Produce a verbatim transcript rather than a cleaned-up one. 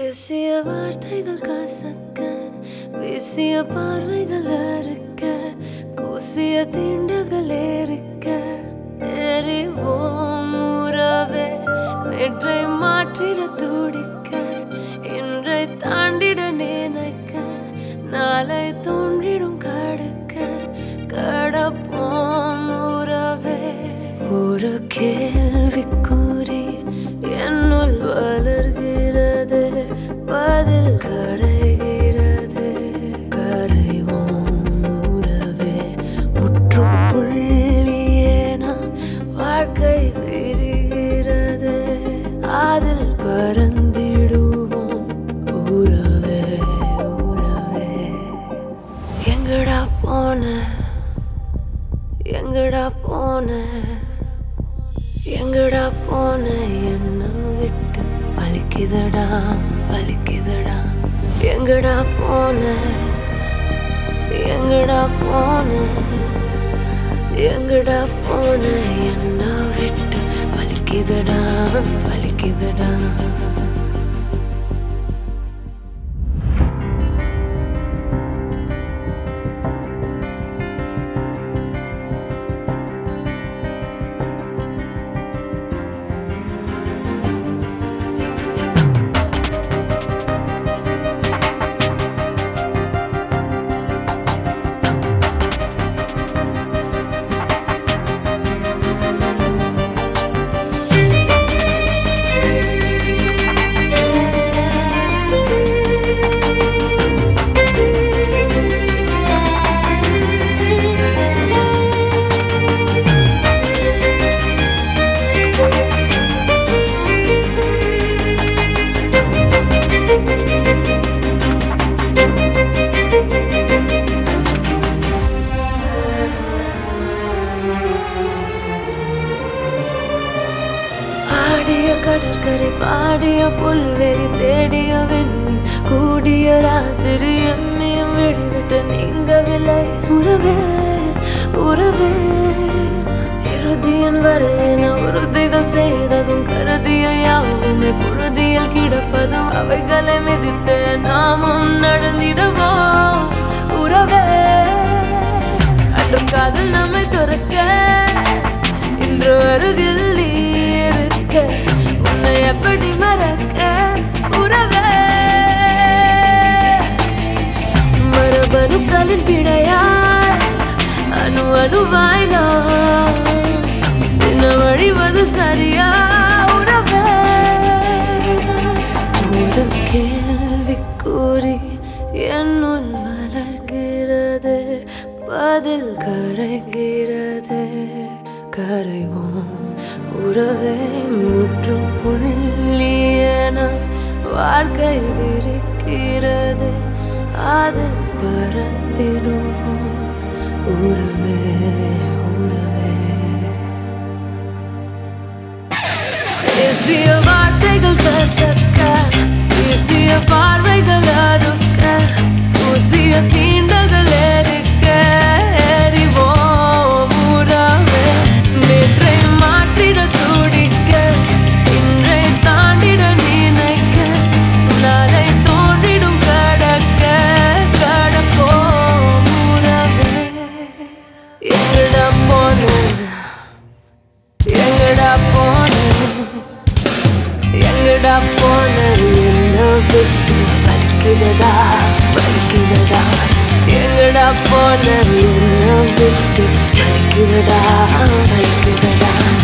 பேசிய வார்த்தைகள் கசக்க, வீசிய பார்வைகள் அறுக்க, கூசிய தீண்டுகள் ஏறிக்க, எறிவோம் உறவே நேற்றை மாற்றிட துடிக்க, இன்றை தாண்டிட நினைக்க, நாளை தோன்றிடும் கடக்க, கடப்போம் உறவே. ஒரு கேள்விக்குறி என்னுள் வளர்கிறது, பதில் கரைகிறது. கரைவோம் உறவே, முற்றுப்புள்ளியே நாம் வாழ்க்கை விரிகிறது, அதில் பறந்திடுவோம் உறவே உறவே. எங்கடா போன எங்கடா போன எங்கடா போன என்ன விட்டு வலிக்குதடா வலிக்குதடா. எங்கடா போன எங்கடா போன எங்கடா போன என்ன விட்டு வலிக்குதடா வலிக்குதடா. கடற்கரை பாடிய புல்வெளி தேடிய விண்மீன் கூடிய ராத்திரி எம்மியும் விடிவிட்ட நீங்கவில்லை உறவே உறவே. இறுதியின் வரையின உறுதிகள் செய்ததும் கருதிய யாவுமே புழுதியில் கிடப்பதும் அவைகளை மிதித்து நாமும் நடந்திடுவோம் உறவே. அன்றும் காதல் நம்மை துறக்க, இன்று அருகில் நீ இருக்க, உன்னை எப்படி மறக்க உறவே. மரபணுக்களின் பிழையாய் அணு அணுவாய் நான் தின வழிவது சரியா உறவே. ஒரு கேள்விக்கூறி என்னுள் வளர்கிறது, பதில் கரைகிறது. கரைவோம் உறவே, முற்றுப்புள்ளியென வாழ்க்கை விரிக்கிறது, அதில் பறந்திடுவோம் உறவே உறவே. பேசிய வார்த்தைகள் கசக்க, வீசிய பார்வைகள் அறுக்க, கூசிய தீண்டகள் ஏறிக்க, எறிவோம் உறவே நேற்றை மாற்றிட துடிக்க, இன்றை தாண்டிட நினைக்க, நாளை தோன்றிடும் கடக்க, கடப்போம் உறவே. எங்கடா போன எங்கடா போன எங்கடா போன என்ன விட்டு வலிக்குதடா வலிக்குதடா. எங்கடா போன என்ன விட்டு வலிக்குதடா வலிக்குதடா.